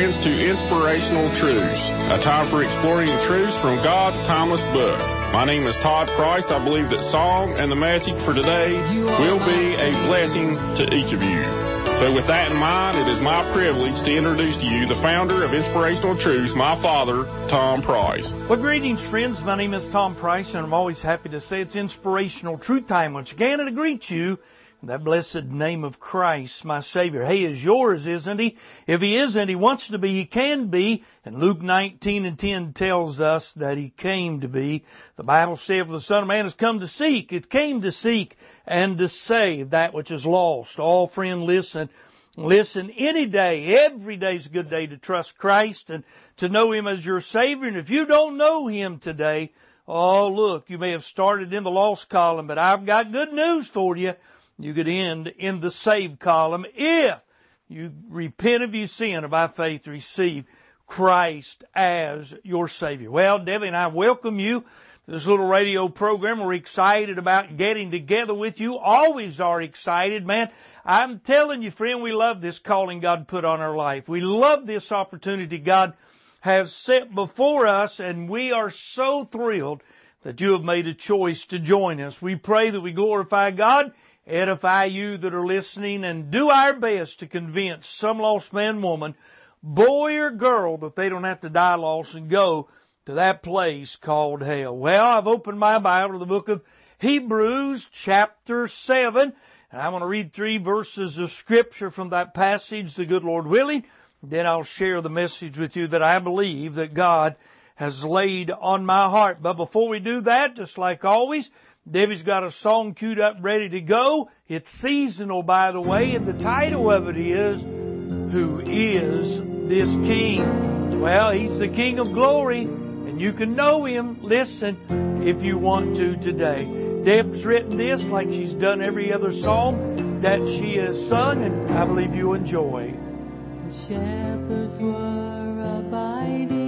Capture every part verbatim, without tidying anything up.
begins to Inspirational Truths, a time for exploring truths from God's timeless book. My name is Todd Price. I believe that song and the message for today will be a blessing to each of you. So with that in mind, it is my privilege to introduce to you the founder of Inspirational Truths, my father, Tom Price. Well, greetings, friends. My name is Tom Price, and I'm always happy to say it's Inspirational Truth Time once again, and to greet you in that blessed name of Christ, my Savior. He is yours, isn't He? If He isn't, He wants to be, He can be. And Luke nineteen and ten tells us that He came to be. The Bible says, the Son of Man has come to seek. It came to seek and to save that which is lost. All, friend, listen. Listen, any day, every day is a good day to trust Christ and to know Him as your Savior. And if you don't know Him today, oh, look, you may have started in the lost column, but I've got good news for you. You could end in the saved column if you repent of your sin and by faith receive Christ as your Savior. Well, Debbie and I welcome you to this little radio program. We're excited about getting together with you. Always are excited, man. I'm telling you, friend, we love this calling God put on our life. We love this opportunity God has set before us, and we are so thrilled that you have made a choice to join us. We pray that we glorify God, edify you that are listening, and do our best to convince some lost man, woman, boy or girl that they don't have to die lost and go to that place called hell. Well, I've opened my Bible to the book of Hebrews chapter seven, and I'm going to read three verses of Scripture from that passage, the good Lord willing. Then I'll share the message with you that I believe that God has laid on my heart. But before we do that, just like always, Debbie's got a song queued up ready to go. It's seasonal, by the way, and the title of it is, Who is This King? Well, He's the King of Glory, and you can know Him, listen, if you want to today. Deb's written this like she's done every other song that she has sung, and I believe you enjoy. The shepherds were abiding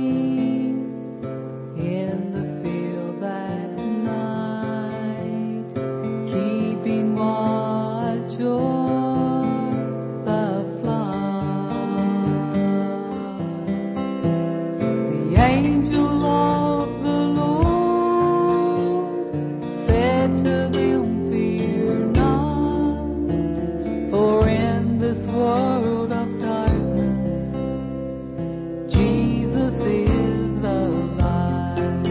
in the field that night, keeping watch o'er the flock. The angel of the Lord said to them, fear not, for in this world of darkness Jesus is the light.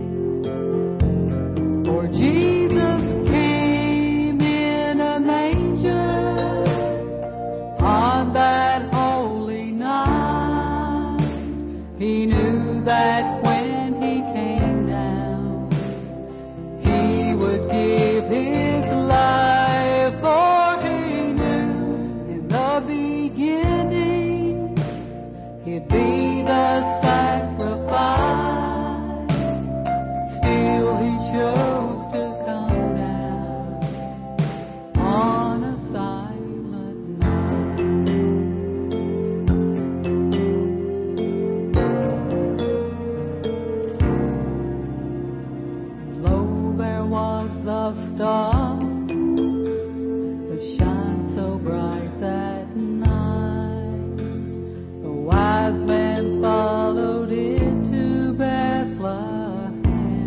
For Jesus came in a manger on that holy night. He knew that when He came down, He would give His life. For He knew in the beginning He'd be the sacrifice. Still He chose to come down on a silent night. Lo, there was the star that shone so bright that night. The wise men followed it to Bethlehem.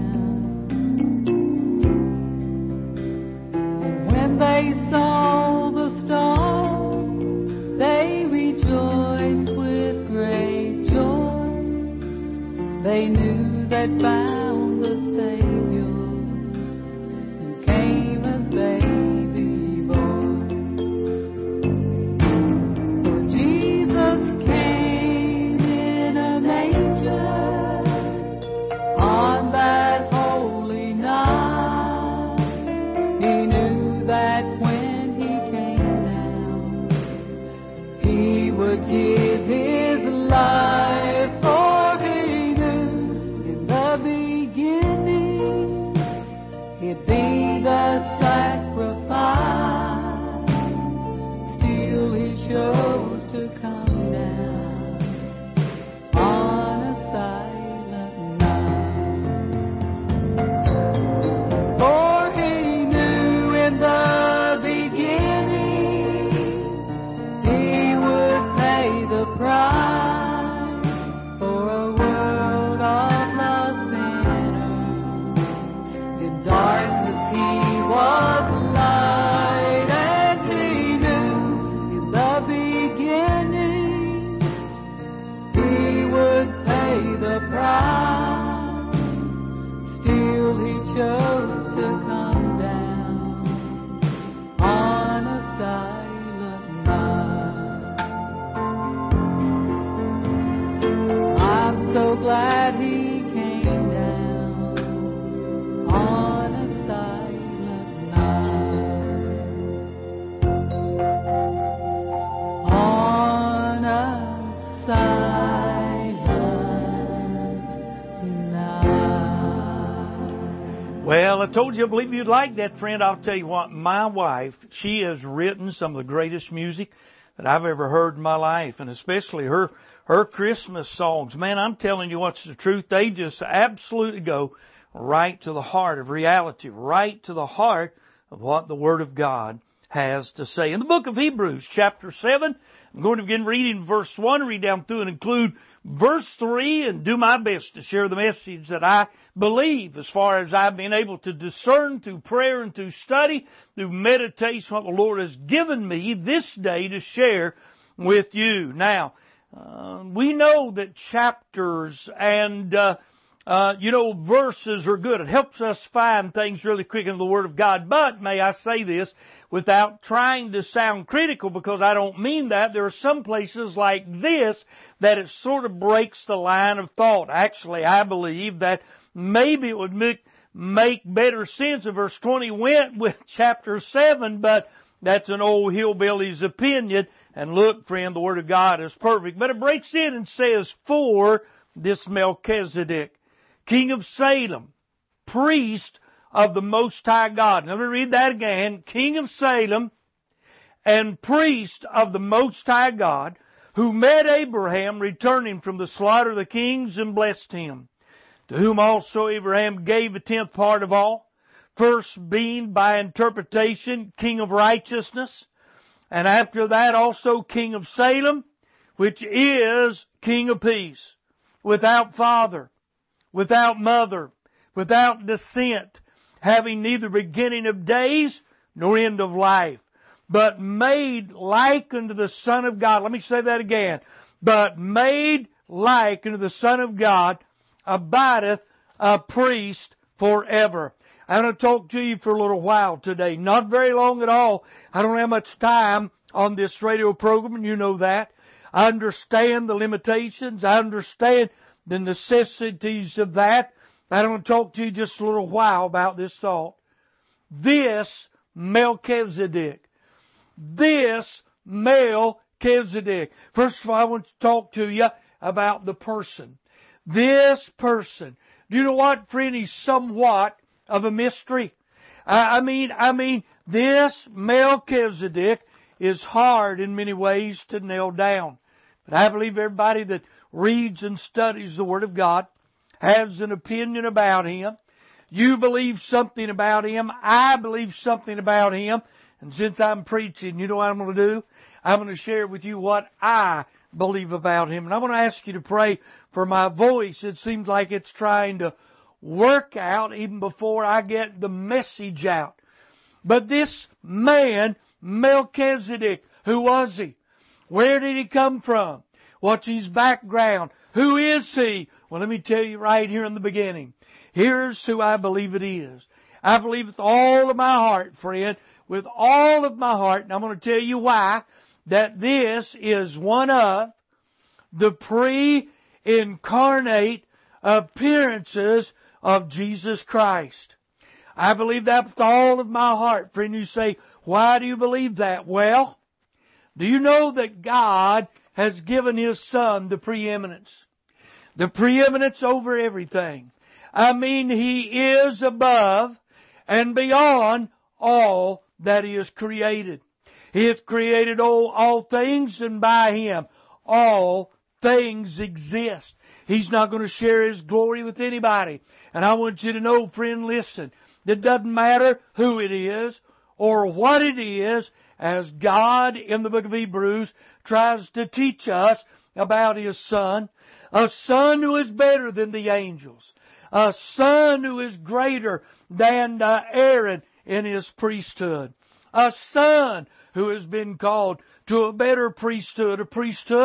And when they saw the star, they rejoiced with great joy. They knew they'd found the Savior who came as baby boy. For Jesus came in a manger on that holy night. He knew that when He came down, He would give His life. For He knew in the beginning the prize. Still He chose to come down on a silent night. I'm so glad He came down on a silent night. On a silent night. Well, I told you I believe you'd like that, friend. I'll tell you what, my wife, she has written some of the greatest music that I've ever heard in my life, and especially her her Christmas songs. Man, I'm telling you what's the truth. They just absolutely go right to the heart of reality, right to the heart of what the Word of God has to say. In the book of Hebrews, chapter seven, I'm going to begin reading verse one, read down through and include verse three, and do my best to share the message that I believe as far as I've been able to discern through prayer and through study, through meditation, what the Lord has given me this day to share with you. Now, uh, we know that chapters and uh, Uh, you know, verses are good. It helps us find things really quick in the Word of God. But, may I say this, without trying to sound critical, because I don't mean that, there are some places like this that it sort of breaks the line of thought. Actually, I believe that maybe it would make, make better sense if verse twenty went with chapter seven, but that's an old hillbilly's opinion. And look, friend, the Word of God is perfect. But it breaks in and says, for this Melchizedek, King of Salem, priest of the Most High God. Now, let me read that again. King of Salem and priest of the Most High God, who met Abraham returning from the slaughter of the kings and blessed him, to whom also Abraham gave a tenth part of all, first being by interpretation King of Righteousness, and after that also King of Salem, which is King of Peace, without father, without mother, without descent, having neither beginning of days nor end of life, but made like unto the Son of God. Let me say that again. But made like unto the Son of God, abideth a priest forever. I'm going to talk to you for a little while today. Not very long at all. I don't have much time on this radio program, and you know that. I understand the limitations. I understand the necessities of that. I'm going to talk to you just a little while about this thought. This Melchizedek. This Melchizedek. First of all, I want to talk to you about the person. This person. Do you know what, friend? He's somewhat of a mystery. I mean, I mean, this Melchizedek is hard in many ways to nail down. But I believe everybody that reads and studies the Word of God has an opinion about Him. You believe something about Him. I believe something about Him. And since I'm preaching, you know what I'm going to do? I'm going to share with you what I believe about Him. And I'm going to ask you to pray for my voice. It seems like it's trying to work out even before I get the message out. But this man, Melchizedek, who was he? Where did he come from? What's his background? Who is he? Well, let me tell you right here in the beginning. Here's who I believe it is. I believe with all of my heart, friend, with all of my heart, and I'm going to tell you why, that this is one of the pre-incarnate appearances of Jesus Christ. I believe that with all of my heart. Friend, you say, why do you believe that? Well, do you know that God has given His Son the preeminence? The preeminence over everything. I mean, He is above and beyond all that He has created. He has created all, all things, and by Him all things exist. He's not going to share His glory with anybody. And I want you to know, friend, listen, it doesn't matter who it is or what it is, as God in the book of Hebrews tries to teach us about His Son. A Son who is better than the angels. A Son who is greater than uh, Aaron in His priesthood. A Son who has been called to a better priesthood. A priesthood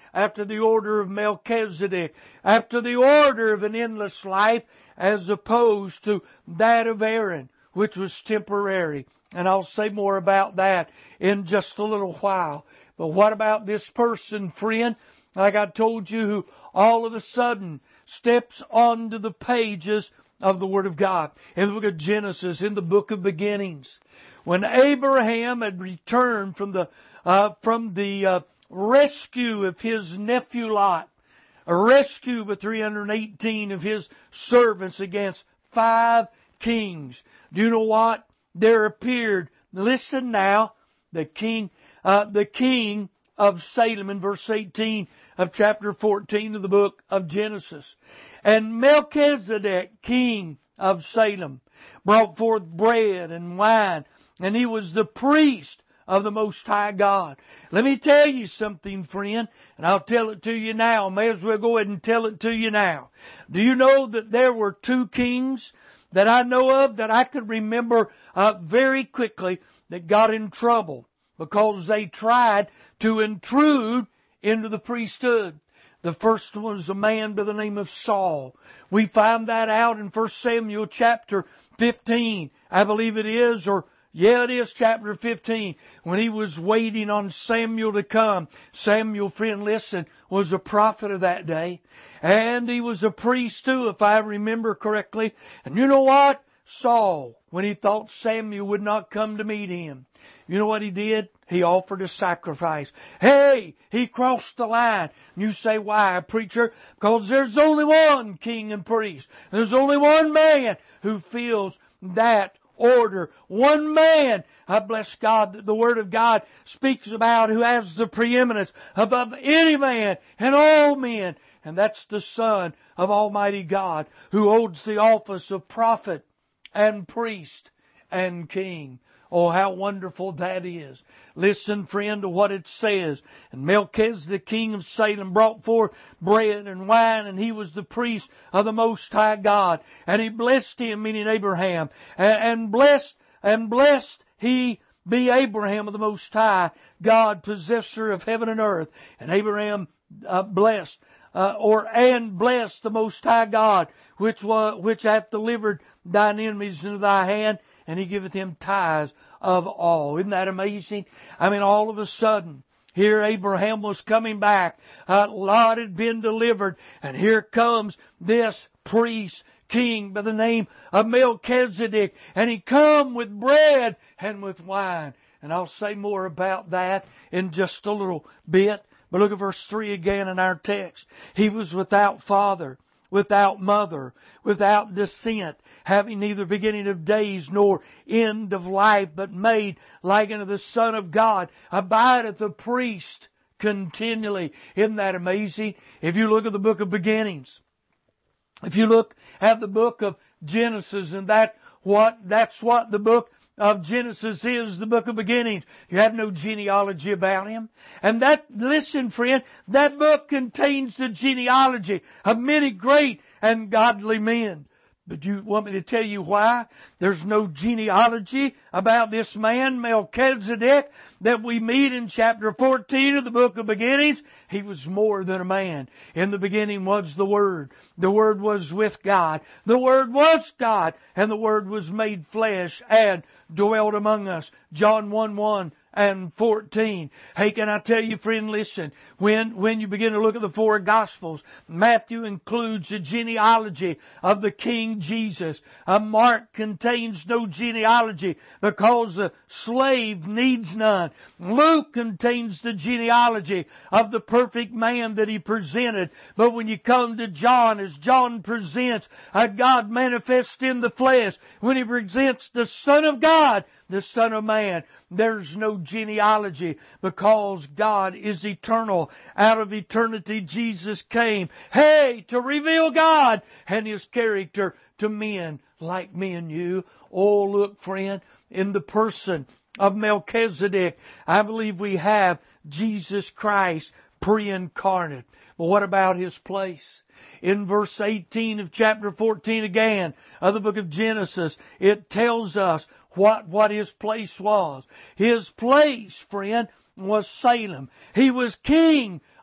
after the order of Melchizedek, after the order of an endless life, as opposed to that of Aaron, which was temporary. And I'll say more about that in just a little while. But what about this person, friend, like I told you, who all of a sudden steps onto the pages of the Word of God? In the book of Genesis, in the book of beginnings, when Abraham had returned from the uh, from the uh, rescue of his nephew Lot, a rescue with three hundred eighteen of his servants against five kings. Do you know what? There appeared, listen now, the king, uh, the king of Salem in verse eighteen of chapter fourteen of the book of Genesis. And Melchizedek, king of Salem, brought forth bread and wine, and he was the priest of the Most High God. Let me tell you something, friend, and I'll tell it to you now. May as well go ahead and tell it to you now. Do you know that there were two kings that I know of that I could remember uh, very quickly that got in trouble because they tried to intrude into the priesthood? The first one was a man by the name of Saul. We find that out in First Samuel chapter fifteen, I believe it is, or yeah, it is chapter fifteen, when he was waiting on Samuel to come. Samuel, friend, listen, was a prophet of that day. And he was a priest too, if I remember correctly. And you know what? Saul, when he thought Samuel would not come to meet him, you know what he did? He offered a sacrifice. Hey, he crossed the line. And you say, why, preacher? Because there's only one king and priest. There's only one man who fills that order. One man, I bless God that the Word of God speaks about, who has the preeminence above any man and all men. And that's the Son of Almighty God, who holds the office of prophet and priest and king. Oh, how wonderful that is. Listen, friend, to what it says. And Melchizedek, king of Salem, brought forth bread and wine, and he was the priest of the Most High God. And he blessed him, meaning Abraham. And blessed, and blessed he be Abraham of the Most High God, possessor of heaven and earth. And Abraham uh, blessed, uh, or and blessed the Most High God, which was, which hath delivered thine enemies into thy hand, and he giveth him tithes of all. Isn't that amazing? I mean, all of a sudden, here Abraham was coming back. Uh, Lot had been delivered. And here comes this priest king by the name of Melchizedek. And he come with bread and with wine. And I'll say more about that in just a little bit. But look at verse three again in our text. He was without father, without mother, without descent, having neither beginning of days nor end of life, but made like unto the Son of God, abideth a priest continually. Isn't that amazing? If you look at the book of beginnings, if you look at the book of Genesis, and that what that's what the book of Genesis is, the book of beginnings. You have no genealogy about him. And that, listen friend, that book contains the genealogy of many great and godly men. But you want me to tell you why there's no genealogy about this man, Melchizedek, that we meet in chapter fourteen of the book of beginnings? He was more than a man. In the beginning was the Word. The Word was with God. The Word was God. And the Word was made flesh and dwelt among us. John one one and fourteen. Hey, can I tell you, friend, listen, when, when you begin to look at the four Gospels, Matthew includes the genealogy of the King Jesus. Uh, Mark contains no genealogy because the slave needs none. Luke contains the genealogy of the perfect man that he presented. But when you come to John, as John presents a God manifest in the flesh, when he presents the Son of God, the Son of Man, there's no genealogy because God is eternal. Out of eternity, Jesus came, hey, to reveal God and His character to men like me and you. Oh, look, friend, in the person of Melchizedek, I believe we have Jesus Christ pre-incarnate. But what about His place? In verse eighteen of chapter fourteen again of the book of Genesis, it tells us what, what His place was. His place, friend, was Salem. He was king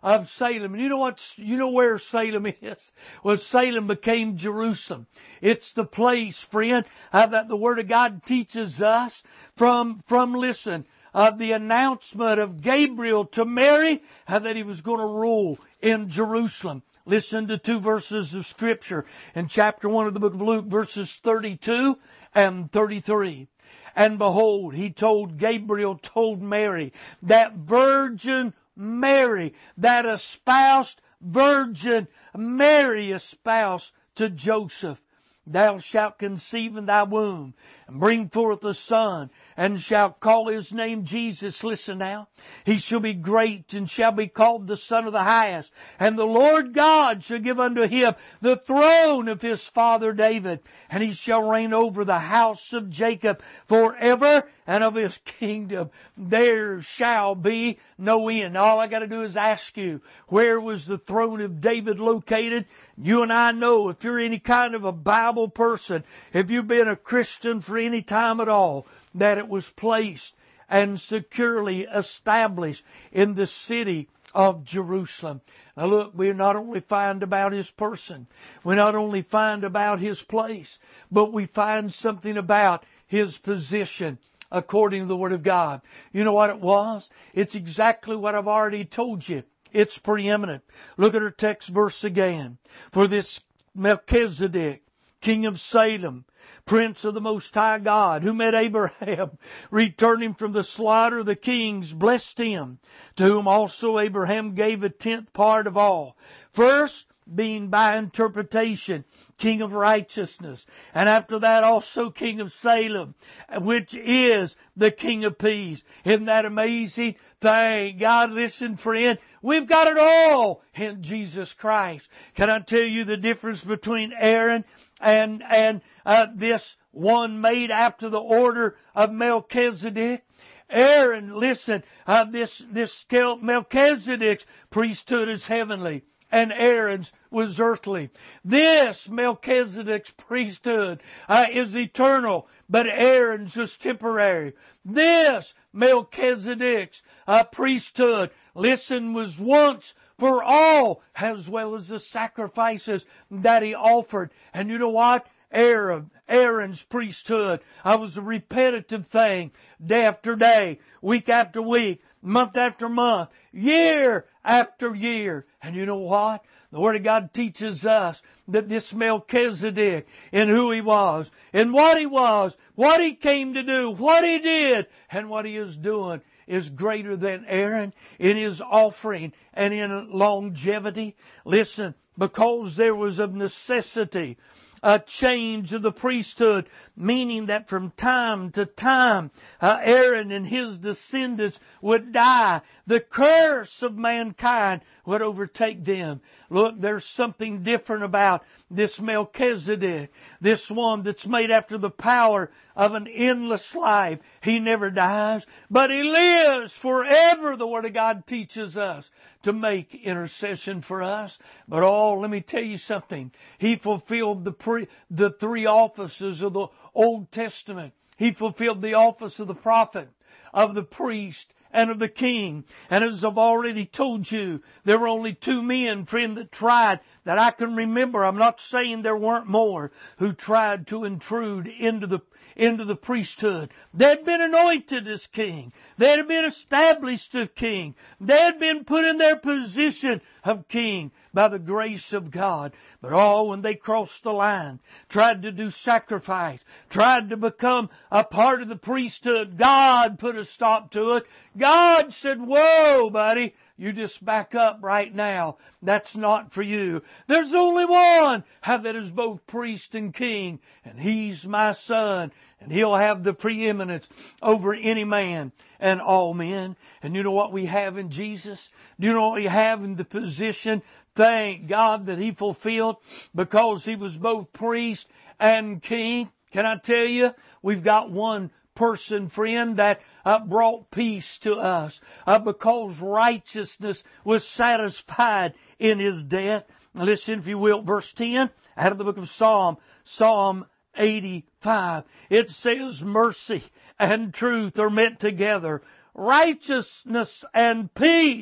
of Salem. And you know what, you know where Salem is? Well, Salem became Jerusalem. It's the place, friend, uh, that the Word of God teaches us from, from, listen, uh, the announcement of Gabriel to Mary, uh, that he was going to rule in Jerusalem. Listen to two verses of Scripture in chapter one of the book of Luke, verses thirty-two and thirty-three. And behold, he told, Gabriel told Mary, that virgin Mary, that espoused virgin Mary espoused to Joseph, thou shalt conceive in thy womb and bring forth a son, and shalt call his name Jesus. Listen now. He shall be great and shall be called the Son of the Highest. And the Lord God shall give unto him the throne of his father David. And he shall reign over the house of Jacob forever, and of his kingdom there shall be no end. All I got to do is ask you, where was the throne of David located? You and I know, if you're any kind of a Bible person, if you've been a Christian for any time at all, that it was placed and securely established in the city of Jerusalem. Now look, we not only find about his person, we not only find about his place, but we find something about his position according to the Word of God. You know what it was? It's exactly what I've already told you. It's preeminent. Look at our text verse again. For this Melchizedek, king of Salem, Prince of the Most High God, who met Abraham, returning from the slaughter of the kings, blessed him, to whom also Abraham gave a tenth part of all. First, being by interpretation, King of righteousness, and after that also King of Salem, which is the King of peace. Isn't that amazing? Thank God. Listen, friend, we've got it all in Jesus Christ. Can I tell you the difference between Aaron and and uh, this one made after the order of Melchizedek? Aaron, listen, uh, this this Melchizedek's priesthood is heavenly, and Aaron's was earthly. This Melchizedek's priesthood uh, is eternal, but Aaron's was temporary. This Melchizedek's uh, priesthood, listen, was once for all, as well as the sacrifices that he offered. And you know what? Aaron, Aaron's priesthood uh, was a repetitive thing, day after day, week after week, month after month, year after year. And you know what? The Word of God teaches us that this Melchizedek, in who he was, and what he was, what he came to do, what he did, and what he is doing, is greater than Aaron in his offering and in longevity. Listen, because there was of necessity a change of the priesthood, meaning that from time to time uh, Aaron and his descendants would die. The curse of mankind would overtake them. Look, there's something different about this Melchizedek, this one that's made after the power of an endless life. He never dies, but he lives forever, the Word of God teaches us, to make intercession for us. But oh, let me tell you something. He fulfilled the pre, the three offices of the Old Testament. He fulfilled the office of the prophet, of the priest, and of the king. And as I've already told you, there were only two men, friend, that tried, that I can remember. I'm not saying there weren't more, who tried to intrude into the into the priesthood. They had been anointed as king. They had been established as king. They had been put in their position of king by the grace of God. But oh, when they crossed the line, tried to do sacrifice, tried to become a part of the priesthood, God put a stop to it. God said, whoa, buddy, you just back up right now. That's not for you. There's only one that is both priest and king, and He's my Son, and He'll have the preeminence over any man and all men. And you know what we have in Jesus? Do you know what we have in the position? Thank God that He fulfilled, because He was both priest and king. Can I tell you, we've got one person, friend, that uh, brought peace to us uh, because righteousness was satisfied in His death. Listen, if you will, verse ten out of the book of Psalm, Psalm eighty-five. It says, mercy and truth are met together. Righteousness and peace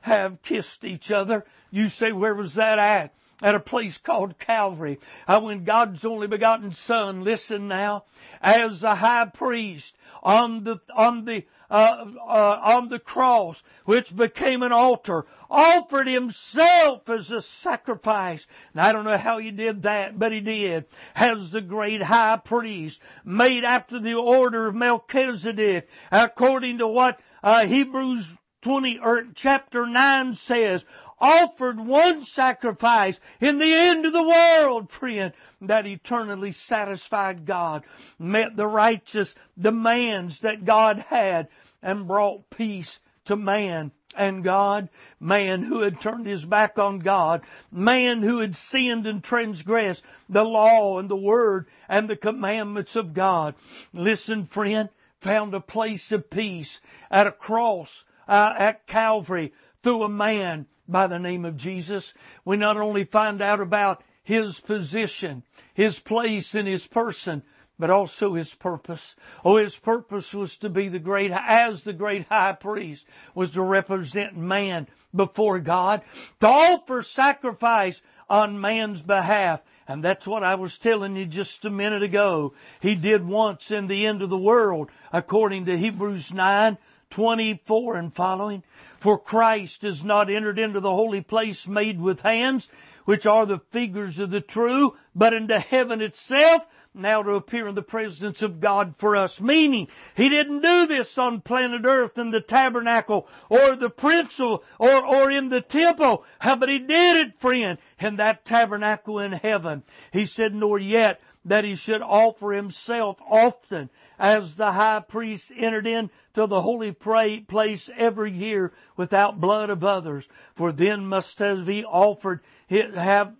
have kissed each other. You say, where was that at? At a place called Calvary. Uh, when God's only begotten Son, listen now, as a high priest on the, on the, uh, uh, on the cross, which became an altar, offered Himself as a sacrifice. And I don't know how He did that, but He did. As the great high priest, made after the order of Melchizedek, according to what, uh, Hebrews twenty, or chapter nine says, offered one sacrifice in the end of the world, friend, that eternally satisfied God, met the righteous demands that God had, and brought peace to man and God. Man who had turned his back on God, man who had sinned and transgressed the law and the Word and the commandments of God. Listen, friend, found a place of peace at a cross, uh, at Calvary, through a man by the name of Jesus. We not only find out about His position, His place and His person, but also His purpose. Oh, His purpose was to be the great, as the great high priest, was to represent man before God, to offer sacrifice on man's behalf. And that's what I was telling you just a minute ago. He did once in the end of the world, according to Hebrews nine twenty-four and following. For Christ is not entered into the holy place made with hands, which are the figures of the true, but into heaven itself, now to appear in the presence of God for us. Meaning, He didn't do this on planet earth in the tabernacle or the principal or, or in the temple. But He did it, friend, in that tabernacle in heaven. He said, nor yet that He should offer Himself often, as the high priest entered into the holy place every year without blood of others. For then must He offered have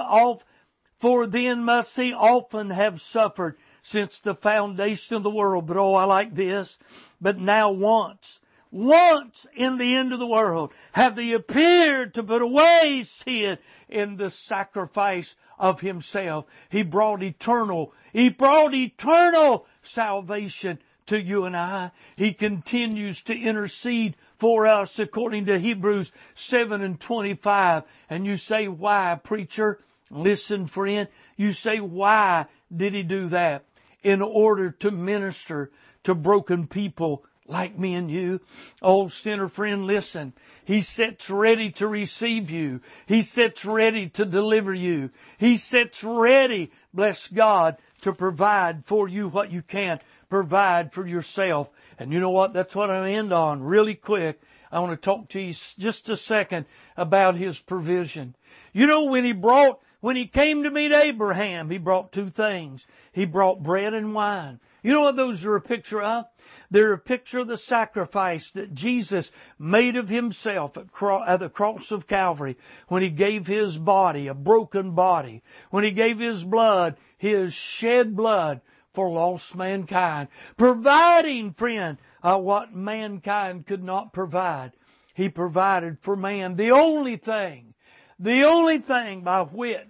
for then must He often have suffered since the foundation of the world. But oh, I like this. But now once, once in the end of the world, have He appeared to put away sin in the sacrifice of Himself. He brought eternal, He brought eternal salvation to you and I. He continues to intercede for us according to Hebrews seven and twenty-five. And you say, why, preacher? Listen, friend. You say, why did He do that? In order to minister to broken people like me and you. Oh, sinner friend, listen. He sits ready to receive you. He sits ready to deliver you. He sits ready, bless God, to provide for you what you can't provide for yourself. And you know what? That's what I end on really quick. I want to talk to you just a second about His provision. You know, when He brought, when He came to meet Abraham, He brought two things. He brought bread and wine. You know what those are a picture of? They're a picture of the sacrifice that Jesus made of Himself at, cro- at the cross of Calvary when He gave His body, a broken body, when He gave His blood, His shed blood for lost mankind, providing, friend, uh, what mankind could not provide. He provided for man the only thing, the only thing by which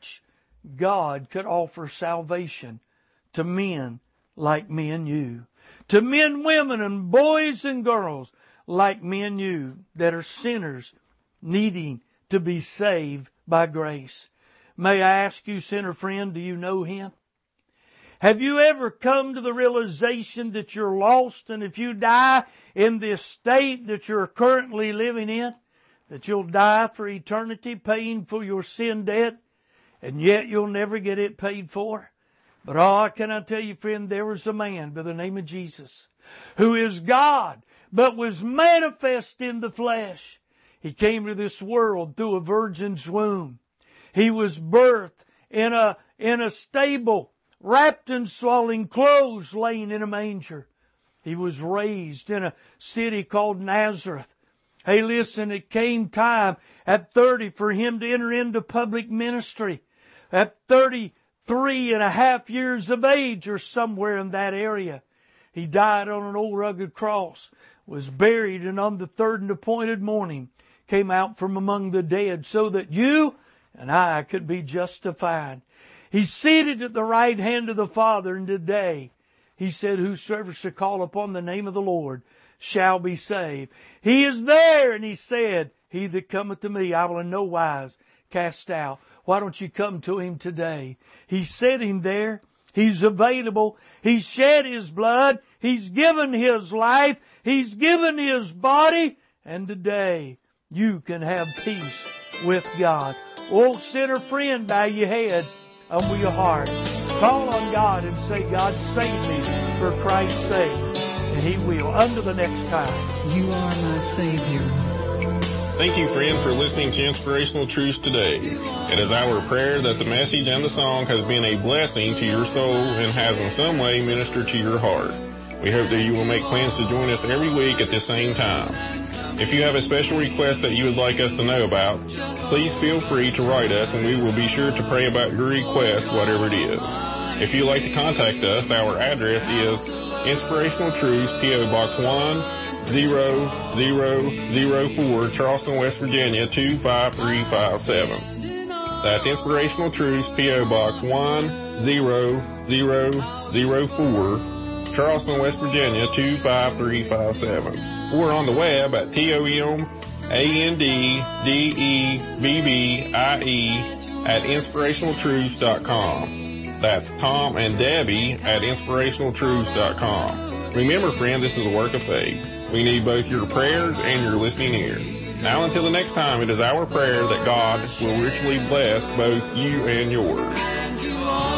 God could offer salvation to men like me and you. To men, women, and boys and girls like me and you that are sinners needing to be saved by grace. May I ask you, sinner friend, do you know Him? Have you ever come to the realization that you're lost, and if you die in this state that you're currently living in, that you'll die for eternity paying for your sin debt, and yet you'll never get it paid for? But oh, can I tell you, friend, there was a man by the name of Jesus who is God, but was manifest in the flesh. He came to this world through a virgin's womb. He was birthed in a, in a stable, wrapped in swaddling clothes, laying in a manger. He was raised in a city called Nazareth. Hey, listen, it came time at thirty for Him to enter into public ministry. At thirty-three and a half years of age, or somewhere in that area, He died on an old rugged cross, was buried, and on the third and appointed morning came out from among the dead, so that you and I could be justified. He's seated at the right hand of the Father, and today He said, whosoever shall call upon the name of the Lord shall be saved. He is there, and He said, He that cometh to me, I will in no wise cast out. Why don't you come to Him today? He's sitting there. He's available. He's shed His blood. He's given His life. He's given His body. And today, you can have peace with God. Oh, sinner friend, bow your head, humble your heart. Call on God and say, God, save me for Christ's sake. And He will. Until the next time. You are my Savior. Thank you, friend, for listening to Inspirational Truths today. It is our prayer that the message and the song has been a blessing to your soul and has in some way ministered to your heart. We hope that you will make plans to join us every week at the same time. If you have a special request that you would like us to know about, please feel free to write us and we will be sure to pray about your request, whatever it is. If you'd like to contact us, our address is Inspirational Truths, P O. Box one zero zero zero four, Charleston, West Virginia, two five three five seven. That's Inspirational Truths, P O. Box one zero zero zero four, Charleston, West Virginia, two five three five seven. Or on the web at T O M A N D D E B B I E at inspirational truths dot com. That's Tom and Debbie at inspirational truths dot com. Remember, friend, this is a work of faith. We need both your prayers and your listening ear. Now until the next time, it is our prayer that God will richly bless both you and yours.